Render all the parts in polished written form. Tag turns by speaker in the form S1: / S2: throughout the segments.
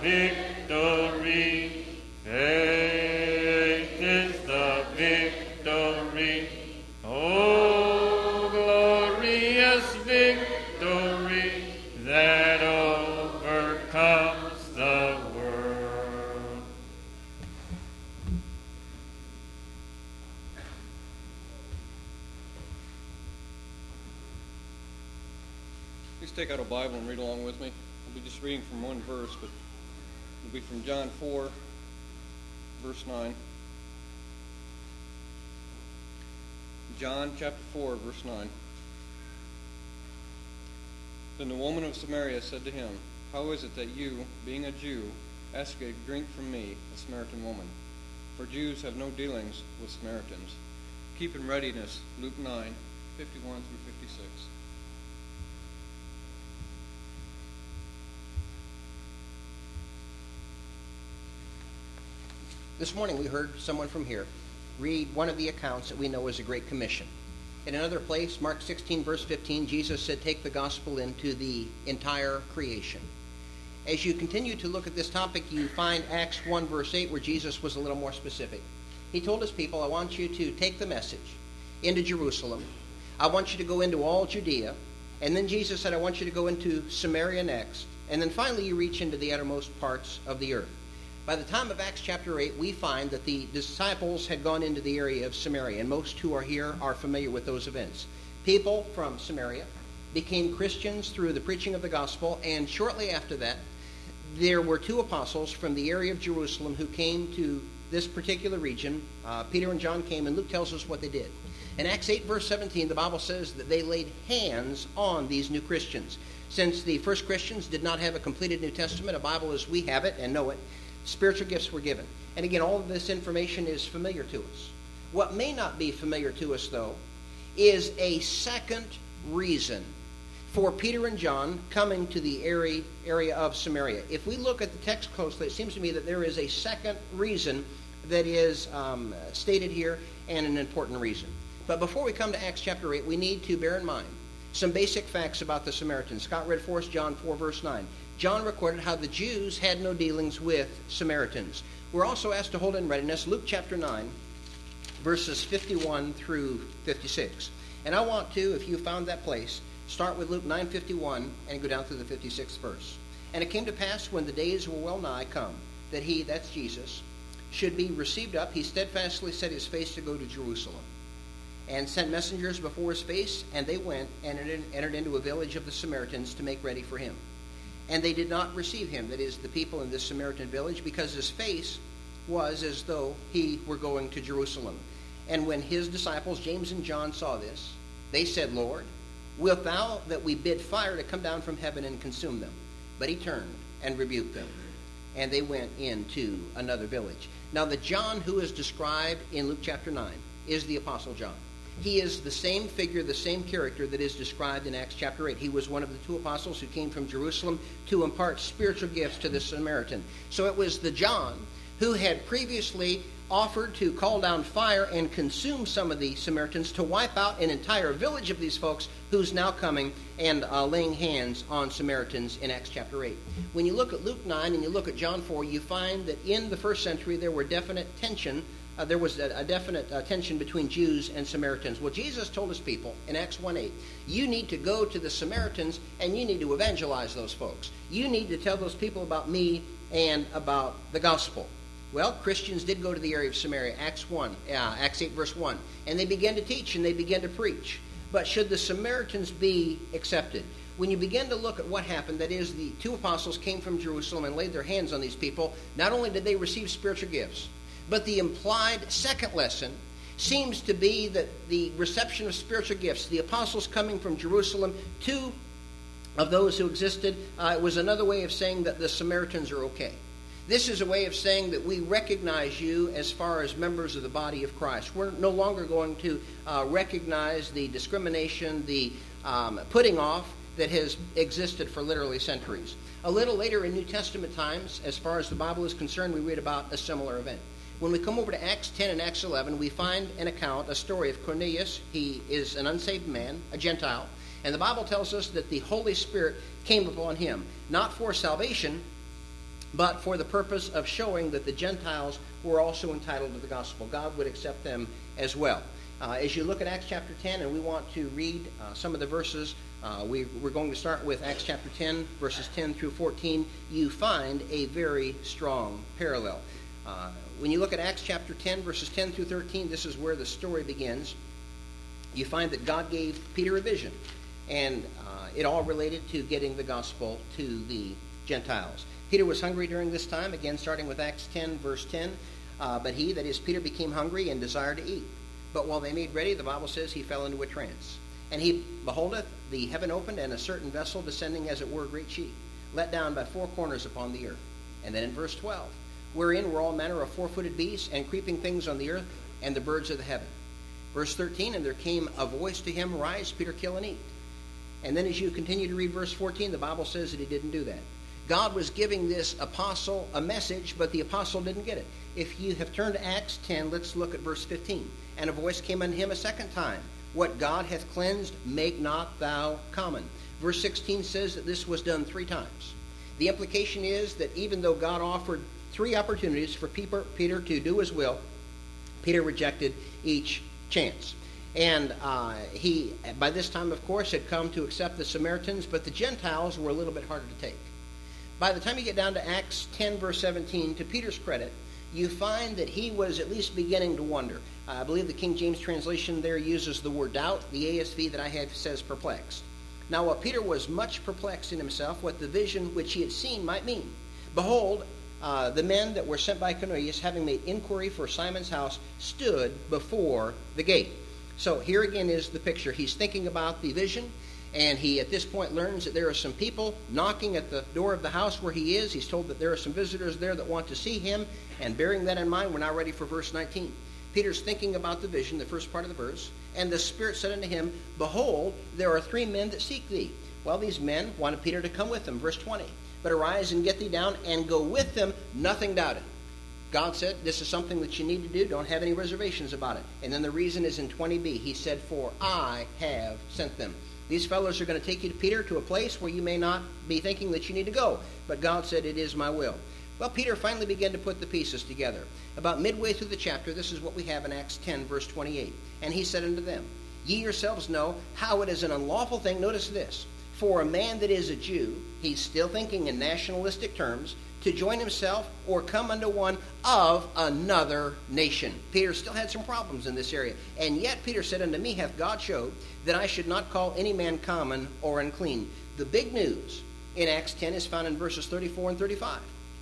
S1: victory. Faith is the victory. Oh, glorious victory that overcomes the world.
S2: Please take out a Bible and read along with me. I'll be just reading from one verse, but it'll be from John 4, verse 9. John chapter 4, verse 9. Then the woman of Samaria said to him, How is it that you, being a Jew, ask a drink from me, a Samaritan woman? For Jews have no dealings with Samaritans. Keep in readiness Luke 9, 51 through 56.
S3: This morning we heard someone from here read one of the accounts that we know as a Great Commission. In another place, Mark 16, verse 15, Jesus said, Take the gospel into the entire creation. As you continue to look at this topic, you find Acts 1, verse 8, where Jesus was a little more specific. He told his people, I want you to take the message into Jerusalem. I want you to go into all Judea. And then Jesus said, I want you to go into Samaria next. And then finally you reach into the uttermost parts of the earth. By the time of Acts chapter 8, we find that the disciples had gone into the area of Samaria, and most who are here are familiar with those events. People from Samaria became Christians through the preaching of the gospel, and shortly after that, there were two apostles from the area of Jerusalem who came to this particular region. Peter and John came, and Luke tells us what they did. In Acts 8, verse 17, the Bible says that they laid hands on these new Christians. Since the first Christians did not have a completed New Testament, a Bible as we have it and know it, spiritual gifts were given. And again, all of this information is familiar to us. What may not be familiar to us, though, is a second reason for Peter and John coming to the area of Samaria. If we look at the text closely, it seems to me that there is a second reason that is stated here, and an important reason. But before we come to Acts chapter 8, we need to bear in mind some basic facts about the Samaritans. Scott read for us John 4, verse 9. John recorded how the Jews had no dealings with Samaritans. We're also asked to hold in readiness Luke chapter 9, verses 51 through 56. And I want to, if you found that place, start with Luke 9:51 and go down through the 56th verse. And it came to pass when the days were well nigh come, that he, that's Jesus, should be received up, he steadfastly set his face to go to Jerusalem, and sent messengers before his face, and they went and entered into a village of the Samaritans to make ready for him. And they did not receive him, that is, the people in this Samaritan village, because his face was as though he were going to Jerusalem. And when his disciples, James and John, saw this, they said, Lord, wilt thou that we bid fire to come down from heaven and consume them? But he turned and rebuked them, and they went into another village. Now the John who is described in Luke chapter 9 is the Apostle John. He is the same figure, the same character that is described in Acts chapter 8. He was one of the two apostles who came from Jerusalem to impart spiritual gifts to the Samaritan. So it was the John who had previously offered to call down fire and consume some of the Samaritans, to wipe out an entire village of these folks, who's now coming and laying hands on Samaritans in Acts chapter 8. When you look at Luke 9 and you look at John 4, you find that in the first century there was a definite tension between Jews and Samaritans. Well, Jesus told his people in Acts 1:8, you need to go to the Samaritans and you need to evangelize those folks. You need to tell those people about me and about the gospel. Well, Christians did go to the area of Samaria, Acts 8, verse 1, and they began to teach and they began to preach. But should the Samaritans be accepted? When you begin to look at what happened, that is, the two apostles came from Jerusalem and laid their hands on these people, not only did they receive spiritual gifts, but the implied second lesson seems to be that the reception of spiritual gifts, the apostles coming from Jerusalem, two of those who existed, it was another way of saying that the Samaritans are okay. This is a way of saying that we recognize you as far as members of the body of Christ. We're no longer going to recognize the discrimination, the putting off that has existed for literally centuries. A little later in New Testament times, as far as the Bible is concerned, we read about a similar event. When we come over to Acts 10 and Acts 11, we find an account, a story of Cornelius. He is an unsaved man, a Gentile, and the Bible tells us that the Holy Spirit came upon him, not for salvation, but for the purpose of showing that the Gentiles were also entitled to the gospel. God would accept them as well. As you look at Acts chapter 10, and we want to read some of the verses, we're going to start with Acts chapter 10, verses 10 through 14. You find a very strong parallel. When you look at Acts chapter 10, verses 10 through 13, this is where the story begins. You find that God gave Peter a vision, and it all related to getting the gospel to the Gentiles. Peter was hungry during this time, again starting with Acts 10, verse 10. But he, that is Peter, became hungry and desired to eat. But while they made ready, the Bible says he fell into a trance. And he beholdeth the heaven opened, and a certain vessel descending as it were a great sheet, let down by four corners upon the earth. And then in verse 12, wherein were all manner of four-footed beasts and creeping things on the earth, and the birds of the heaven. Verse 13, and there came a voice to him, Rise, Peter, kill and eat. And then as you continue to read verse 14, the Bible says that he didn't do that. God was giving this apostle a message, but the apostle didn't get it. If you have turned to Acts 10, let's look at verse 15. And a voice came unto him a second time. What God hath cleansed, make not thou common. Verse 16 says that this was done 3 times. The implication is that even though God offered 3 opportunities for Peter to do his will, Peter rejected each chance. And he, by this time, of course, had come to accept the Samaritans, but the Gentiles were a little bit harder to take. By the time you get down to Acts 10, verse 17, to Peter's credit, you find that he was at least beginning to wonder. I believe the King James translation there uses the word doubt. The ASV that I have says perplexed. Now, while Peter was much perplexed in himself what the vision which he had seen might mean, behold, the men that were sent by Cornelius, having made inquiry for Simon's house, stood before the gate. So here again is the picture. He's thinking about the vision, and he at this point learns that there are some people knocking at the door of the house where he is. He's told that there are some visitors there that want to see him, and bearing that in mind, we're now ready for verse 19. Peter's thinking about the vision, the first part of the verse, and the Spirit said unto him, Behold, there are 3 men that seek thee. Well, these men wanted Peter to come with them, verse 20. But arise and get thee down and go with them, nothing doubted. God said, this is something that you need to do. Don't have any reservations about it. And then the reason is in 20b. He said, For I have sent them. These fellows are going to take you to Peter to a place where you may not be thinking that you need to go. But God said, it is my will. Well, Peter finally began to put the pieces together. About midway through the chapter, this is what we have in Acts 10, verse 28. And he said unto them, Ye yourselves know how it is an unlawful thing. Notice this. For a man that is a Jew, he's still thinking in nationalistic terms, to join himself or come unto one of another nation. Peter still had some problems in this area. And yet Peter said unto me, hath God showed that I should not call any man common or unclean. The big news in Acts 10 is found in verses 34 and 35.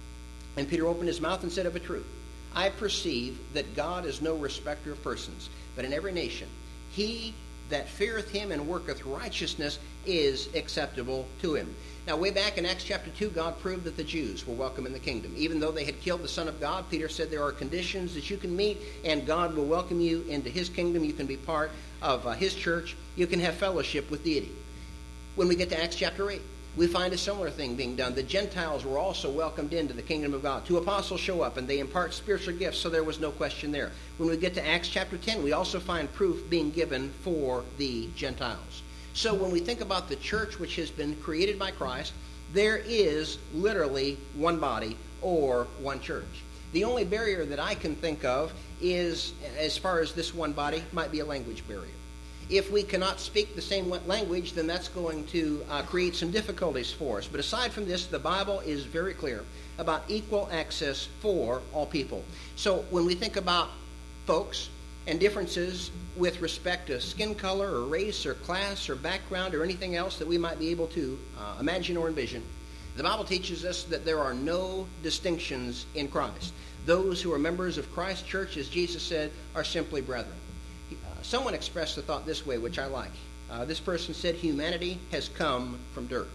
S3: And Peter opened his mouth and said, Of a truth, I perceive that God is no respecter of persons, but in every nation he that feareth him and worketh righteousness is acceptable to him. Now, way back in Acts chapter 2, God proved that the Jews were welcome in the kingdom. Even though they had killed the Son of God, Peter said there are conditions that you can meet, and God will welcome you into his kingdom. You can be part of his church. You can have fellowship with deity. When we get to Acts chapter 8, we find a similar thing being done. The Gentiles were also welcomed into the kingdom of God. 2 apostles show up, and they impart spiritual gifts, so there was no question there. When we get to Acts chapter 10, we also find proof being given for the Gentiles. So when we think about the church which has been created by Christ, there is literally one body or one church. The only barrier that I can think of is, as far as this one body, might be a language barrier. If we cannot speak the same language, then that's going to create some difficulties for us. But aside from this, the Bible is very clear about equal access for all people. So when we think about folks and differences with respect to skin color or race or class or background or anything else that we might be able to imagine or envision, the Bible teaches us that there are no distinctions in Christ. Those who are members of Christ's church, as Jesus said, are simply brethren. Someone expressed the thought this way, which I like. This person said, humanity has come from dirt.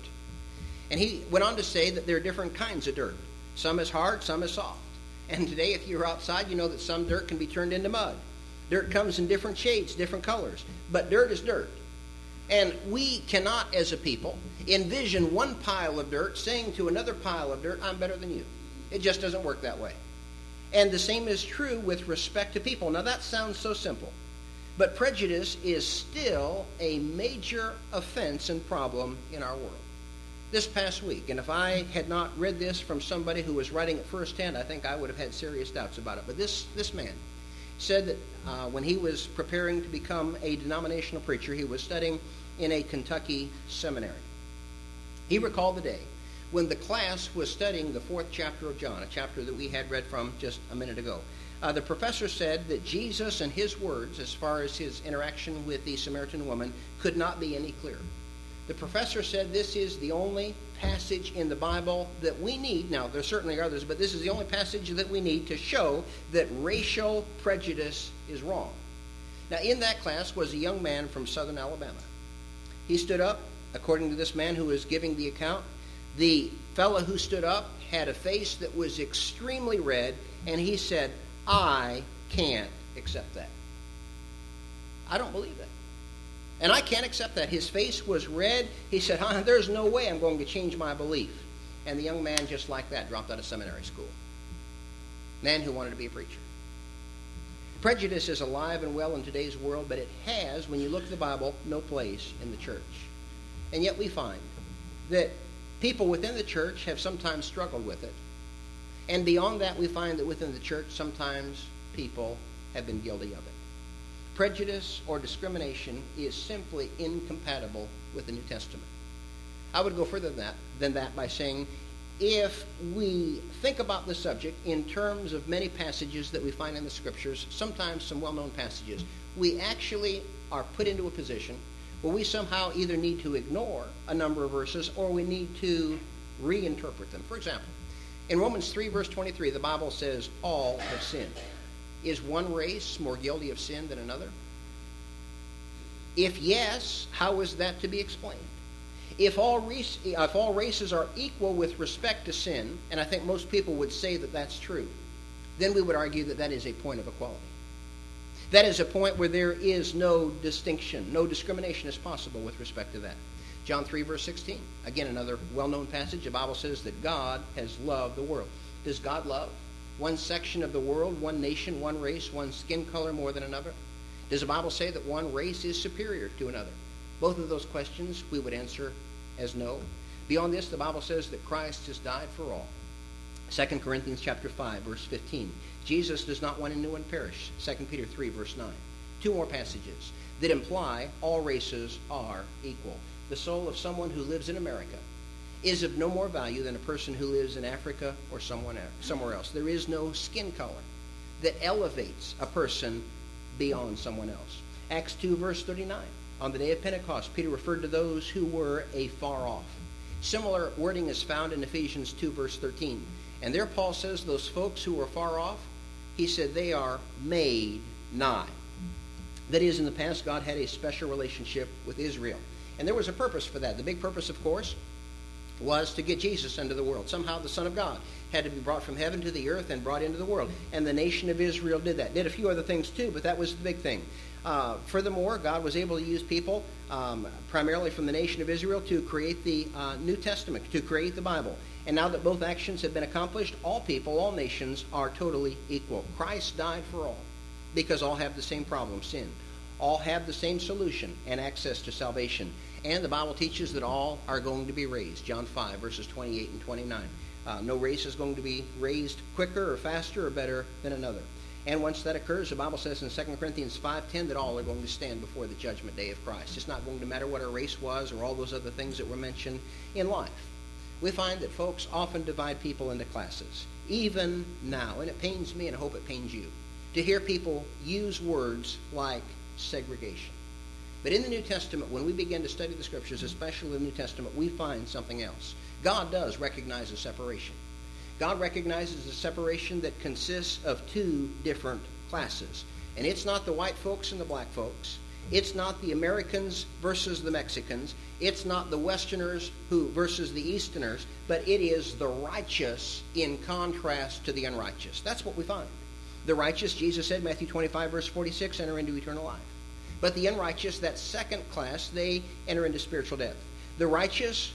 S3: And he went on to say that there are different kinds of dirt. Some is hard, some is soft. And today, if you're outside, you know that some dirt can be turned into mud. Dirt comes in different shades, different colors. But dirt is dirt. And we cannot, as a people, envision one pile of dirt saying to another pile of dirt, I'm better than you. It just doesn't work that way. And the same is true with respect to people. Now, that sounds so simple. But prejudice is still a major offense and problem in our world. this past week. And if I had not read this from somebody who was writing it firsthand, I think I would have had serious doubts about it. But this man said that when he was preparing to become a denominational preacher, he was studying in a Kentucky seminary. He recalled the day when the class was studying the 4th chapter of John, a chapter that we had read from just a minute ago. The professor said that Jesus and his words, as far as his interaction with the Samaritan woman, could not be any clearer. The professor said this is the only passage in the Bible that we need. Now, there certainly are others, but this is the only passage that we need to show that racial prejudice is wrong. Now, in that class was a young man from southern Alabama. He stood up, according to this man who was giving the account. The fellow who stood up had a face that was extremely red, and he said, "I can't accept that. I don't believe that. And I can't accept that." His face was red. He said, "There's no way I'm going to change my belief." And the young man, just like that, dropped out of seminary school. Man who wanted to be a preacher. Prejudice is alive and well in today's world, but it has, when you look at the Bible, no place in the church. And yet we find that people within the church have sometimes struggled with it. And beyond that, we find that within the church, sometimes people have been guilty of it. Prejudice or discrimination is simply incompatible with the New Testament. I would go further than that by saying, if we think about the subject in terms of many passages that we find in the Scriptures, sometimes some well-known passages, we actually are put into a position where we somehow either need to ignore a number of verses or we need to reinterpret them. For example, in Romans 3, verse 23, the Bible says, all have sinned. Is one race more guilty of sin than another? If yes, how is that to be explained? If all races are equal with respect to sin, and I think most people would say that that's true, then we would argue that that is a point of equality. That is a point where there is no distinction, no discrimination is possible with respect to that. John 3, verse 16. Again, another well-known passage. The Bible says that God has loved the world. Does God love one section of the world, one nation, one race, one skin color more than another? Does the Bible say that one race is superior to another? Both of those questions we would answer as no. Beyond this, the Bible says that Christ has died for all. 2 Corinthians chapter 5, verse 15. Jesus does not want anyone to perish. 2 Peter 3, verse 9. Two more passages that imply all races are equal. The soul of someone who lives in America is of no more value than a person who lives in Africa or somewhere else. There is no skin color that elevates a person beyond someone else. Acts 2, verse 39. On the day of Pentecost, Peter referred to those who were afar off. Similar wording is found in Ephesians 2, verse 13. And there Paul says those folks who were far off, he said they are made nigh. That is, in the past, God had a special relationship with Israel. And there was a purpose for that. The big purpose, of course, was to get Jesus into the world. Somehow the Son of God had to be brought from heaven to the earth and brought into the world. And the nation of Israel did that. Did a few other things too, but that was the big thing. Furthermore, God was able to use people, primarily from the nation of Israel, to create the New Testament, to create the Bible. And now that both actions have been accomplished, all people, all nations are totally equal. Christ died for all, because all have the same problem, sin. All have the same solution and access to salvation. And the Bible teaches that all are going to be raised. John 5, verses 28 and 29. No race is going to be raised quicker or faster or better than another. And once that occurs, the Bible says in 2 Corinthians 5:10 that all are going to stand before the judgment day of Christ. It's not going to matter what our race was or all those other things that were mentioned in life. We find that folks often divide people into classes, even now. And it pains me, and I hope it pains you, to hear people use words like segregation. But in the New Testament, when we begin to study the Scriptures, especially the New Testament, we find something else. God does recognize a separation. God recognizes a separation that consists of two different classes. And it's not the white folks and the black folks. It's not the Americans versus the Mexicans. It's not the Westerners versus the Easterners. But it is the righteous in contrast to the unrighteous. That's what we find. The righteous, Jesus said, Matthew 25, verse 46, enter into eternal life. But the unrighteous, that second class, they enter into spiritual death. The righteous,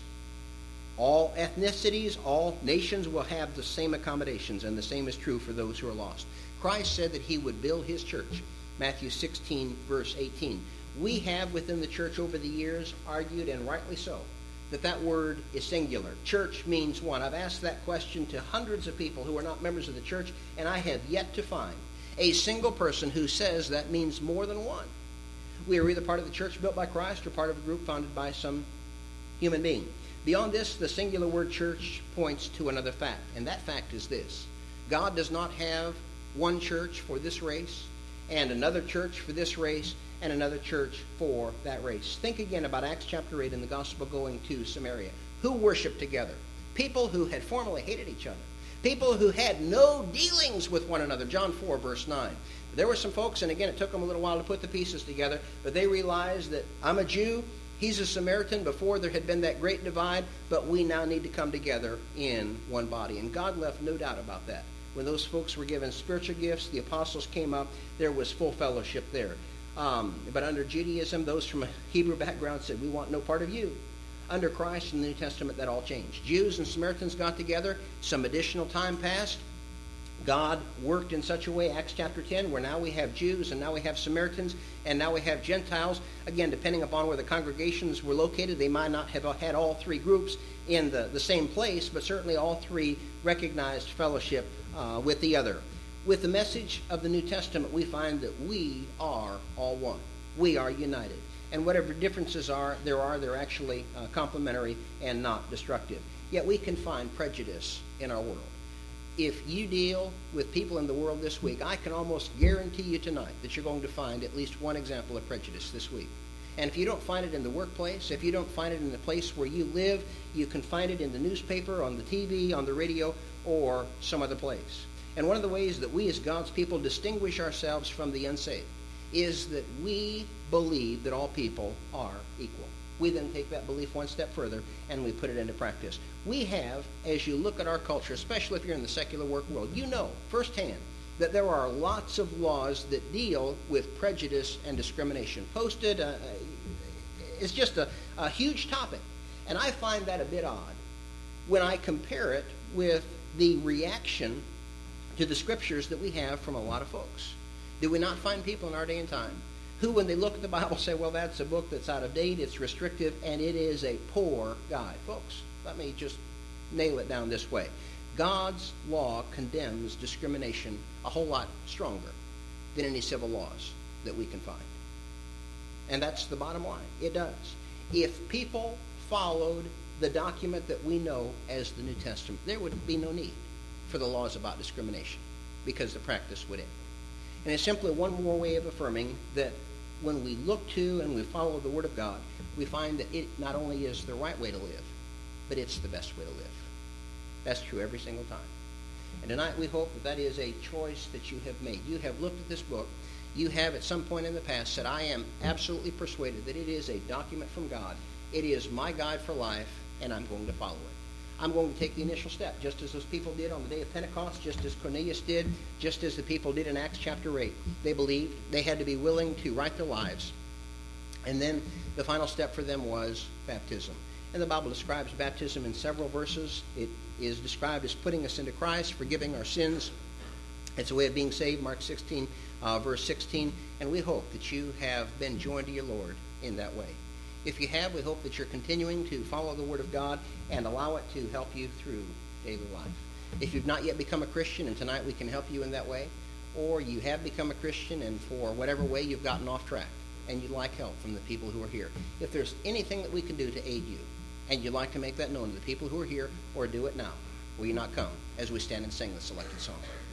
S3: all ethnicities, all nations will have the same accommodations, and the same is true for those who are lost. Christ said that he would build his church. Matthew 16, verse 18. We have within the church over the years argued, and rightly so, that word is singular. Church means one. I've asked that question to hundreds of people who are not members of the church, and I have yet to find a single person who says that means more than one. We are either part of the church built by Christ or part of a group founded by some human being. Beyond this, the singular word church points to another fact, and that fact is this. God does not have one church for this race, and another church for this race, and another church for that race. Think again about Acts chapter 8 and the gospel going to Samaria. Who worshiped together? People who had formerly hated each other. People who had no dealings with one another. John 4, verse 9. There were some folks, and again, it took them a little while to put the pieces together, but they realized that I'm a Jew, he's a Samaritan. Before there had been that great divide, but we now need to come together in one body. And God left no doubt about that. When those folks were given spiritual gifts, the apostles came up, there was full fellowship there. But under Judaism, those from a Hebrew background said, we want no part of you. Under Christ in the New Testament, that all changed. Jews and Samaritans got together. Some additional time passed. God worked in such a way, Acts chapter 10, where now we have Jews and now we have Samaritans and now we have Gentiles. Again, depending upon where the congregations were located, they might not have had all three groups in the same place, but certainly all three recognized fellowship with the other. With the message of the New Testament, we find that we are all one. We are united. And whatever differences they're actually complementary and not destructive. Yet we can find prejudice in our world. If you deal with people in the world this week, I can almost guarantee you tonight that you're going to find at least one example of prejudice this week. And if you don't find it in the workplace, if you don't find it in the place where you live, you can find it in the newspaper, on the TV, on the radio, or some other place. And one of the ways that we as God's people distinguish ourselves from the unsaved is that we believe that all people are equal. We then take that belief one step further and we put it into practice. We have, as you look at our culture, especially if you're in the secular work world, you know firsthand that there are lots of laws that deal with prejudice and discrimination. Posted, it's just a huge topic. And I find that a bit odd when I compare it with the reaction to the scriptures that we have from a lot of folks. Do we not find people in our day and time who, when they look at the Bible, say, well, that's a book that's out of date, it's restrictive, and it is a poor guide? Folks, let me just nail it down this way. God's law condemns discrimination a whole lot stronger than any civil laws that we can find. And that's the bottom line. It does. If people followed the document that we know as the New Testament, there would be no need for the laws about discrimination because the practice would end. And it's simply one more way of affirming that when we look to and we follow the Word of God, we find that it not only is the right way to live, but it's the best way to live. That's true every single time. And tonight we hope that that is a choice that you have made. You have looked at this book. You have at some point in the past said, I am absolutely persuaded that it is a document from God. It is my guide for life, and I'm going to follow it. I'm going to take the initial step, just as those people did on the day of Pentecost, just as Cornelius did, just as the people did in Acts chapter 8. They believed. They had to be willing to write their lives. And then the final step for them was baptism. And the Bible describes baptism in several verses. It is described as putting us into Christ, forgiving our sins. It's a way of being saved, Mark 16, verse 16. And we hope that you have been joined to your Lord in that way. If you have, we hope that you're continuing to follow the Word of God and allow it to help you through daily life. If you've not yet become a Christian, and tonight we can help you in that way, or you have become a Christian and for whatever way you've gotten off track and you'd like help from the people who are here, if there's anything that we can do to aid you and you'd like to make that known to the people who are here, or do it now, will you not come as we stand and sing the selected song?